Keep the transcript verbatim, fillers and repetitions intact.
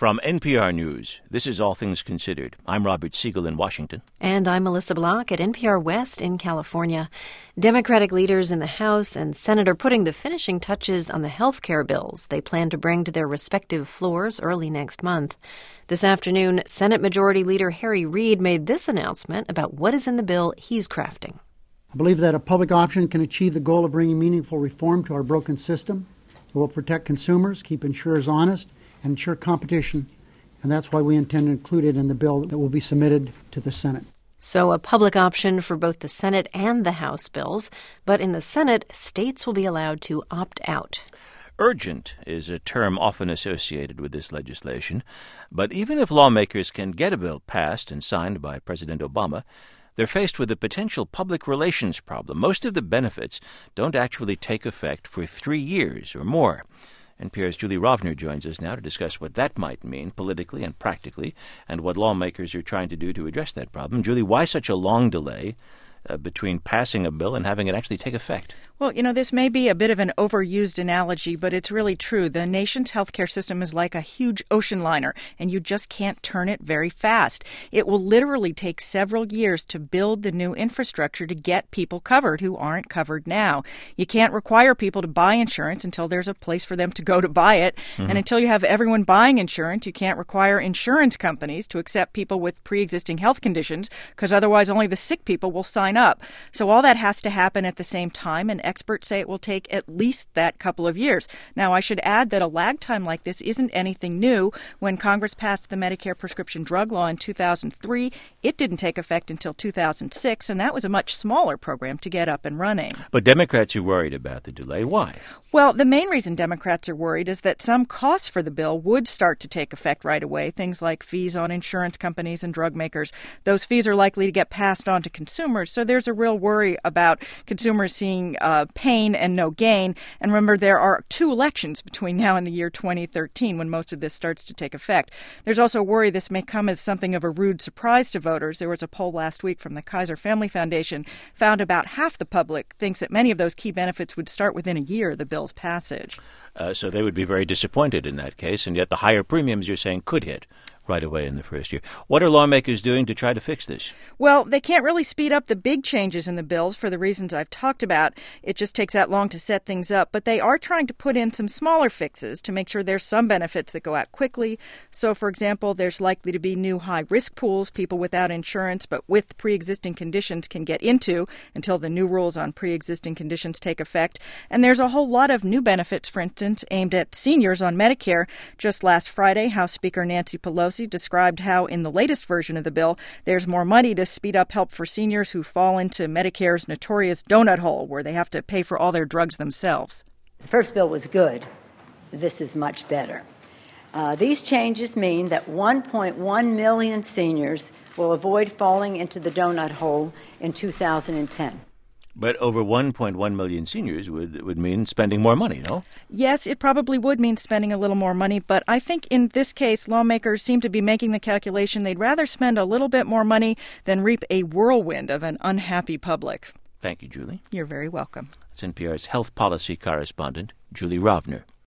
From N P R News, this is All Things Considered. I'm Robert Siegel in Washington. And I'm Melissa Block at N P R West in California. Democratic leaders in the House and Senate are putting the finishing touches on the health care bills they plan to bring to their respective floors early next month. This afternoon, Senate Majority Leader Harry Reid made this announcement about what is in the bill he's crafting. I believe that a public option can achieve the goal of bringing meaningful reform to our broken system. It will protect consumers, keep insurers honest, and ensure competition, and that's why we intend to include it in the bill that will be submitted to the Senate. So a public option for both the Senate and the House bills, but in the Senate, states will be allowed to opt out. Urgent is a term often associated with this legislation, but even if lawmakers can get a bill passed and signed by President Obama, they're faced with a potential public relations problem. Most of the benefits don't actually take effect for three years or more. N P R's Julie Rovner joins us now to discuss what that might mean politically and practically and what lawmakers are trying to do to address that problem. Julie, why such a long delay uh, between passing a bill and having it actually take effect? Well, you know, this may be a bit of an overused analogy, but it's really true. The nation's healthcare system is like a huge ocean liner, and you just can't turn it very fast. It will literally take several years to build the new infrastructure to get people covered who aren't covered now. You can't require people to buy insurance until there's a place for them to go to buy it. Mm-hmm. And until you have everyone buying insurance, you can't require insurance companies to accept people with pre-existing health conditions, because otherwise only the sick people will sign up. So all that has to happen at the same time, and experts say it will take at least that couple of years. Now, I should add that a lag time like this isn't anything new. When Congress passed the Medicare prescription drug law in two thousand three, it didn't take effect until two thousand six, and that was a much smaller program to get up and running. But Democrats are worried about the delay. Why? Well, the main reason Democrats are worried is that some costs for the bill would start to take effect right away, things like fees on insurance companies and drug makers. Those fees are likely to get passed on to consumers, so there's a real worry about consumers seeing uh, pain and no gain. And remember, there are two elections between now and the year twenty thirteen when most of this starts to take effect. There's also a worry this may come as something of a rude surprise to voters. There was a poll last week from the Kaiser Family Foundation found about half the public thinks that many of those key benefits would start within a year of the bill's passage. Uh, so they would be very disappointed in that case, and yet the higher premiums you're saying could hit right away in the first year. What are lawmakers doing to try to fix this? Well, they can't really speed up the big changes in the bills for the reasons I've talked about. It just takes that long to set things up. But they are trying to put in some smaller fixes to make sure there's some benefits that go out quickly. So, for example, there's likely to be new high-risk pools people without insurance but with pre-existing conditions can get into until the new rules on pre-existing conditions take effect. And there's a whole lot of new benefits, for instance, aimed at seniors on Medicare. Just last Friday, House Speaker Nancy Pelosi described how in the latest version of the bill, there's more money to speed up help for seniors who fall into Medicare's notorious donut hole, where they have to pay for all their drugs themselves. The first bill was good. This is much better. Uh, these changes mean that one point one million seniors will avoid falling into the donut hole in two thousand ten. But over one point one million seniors would, would mean spending more money, no? Yes, it probably would mean spending a little more money, but I think in this case, lawmakers seem to be making the calculation they'd rather spend a little bit more money than reap a whirlwind of an unhappy public. Thank you, Julie. You're very welcome. It's N P R's health policy correspondent, Julie Rovner.